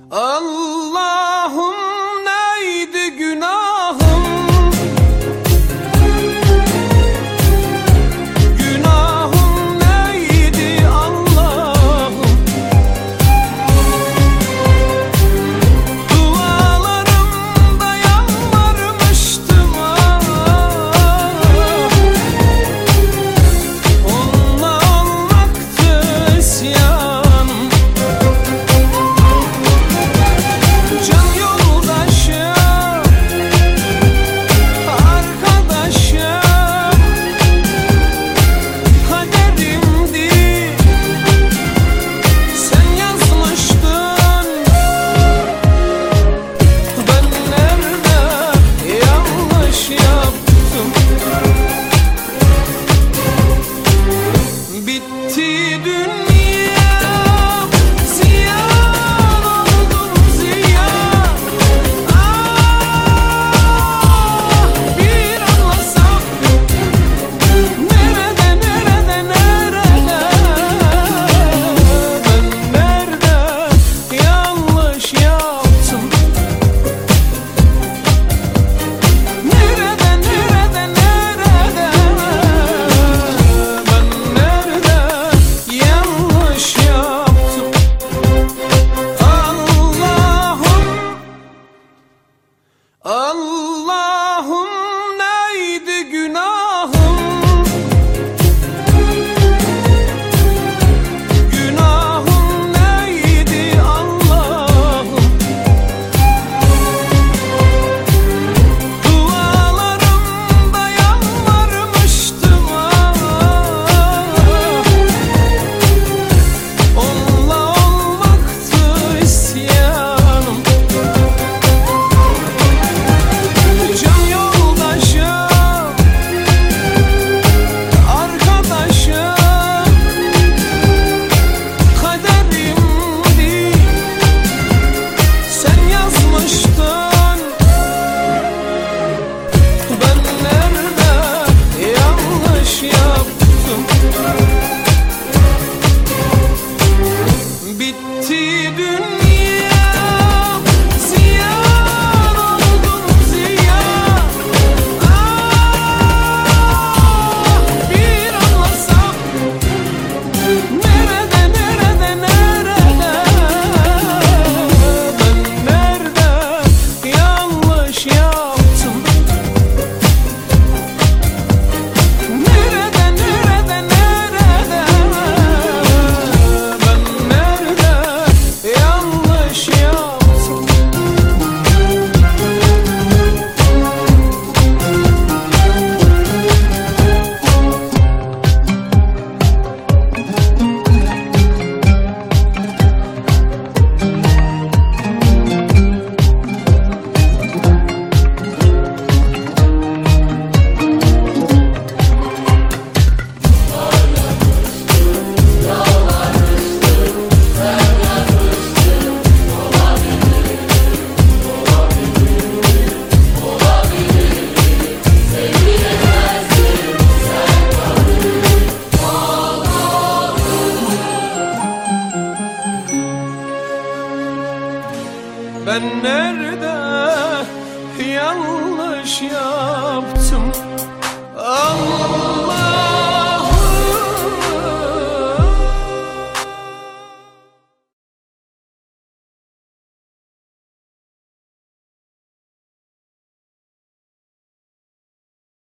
Allah'ım neydi günahım? Günahım neydi Allah'ım? Dualarımda yalvarmıştım onunla olmaktı isyanım. Can yoldaşım, arkadaşım, kaderimdi. Sen yazmıştın, ben nerede yanlış yaptım? Bitti dünya, ziyan oldum ziyan. Bir anlasam, nerede ben nerede yanlış yaptım? Nerede ben nerede yanlış yaptım? Allah'ım neydi günahım? Günahım neydi Allah'ım? Dualarımda yalvarmıştım onunla olmaktı isyanım. Can yoldaşım, arkadaşım, kaderimdi. Sen yazmıştın, ben nerede yanlış yaptım? Bitti dünya, ziyan oldum ziyan. Bir anlasam, nerede ben nerede yanlış yaptım? Nerede ben nerede yanlış yaptım? Ben nerede yanlış yaptım?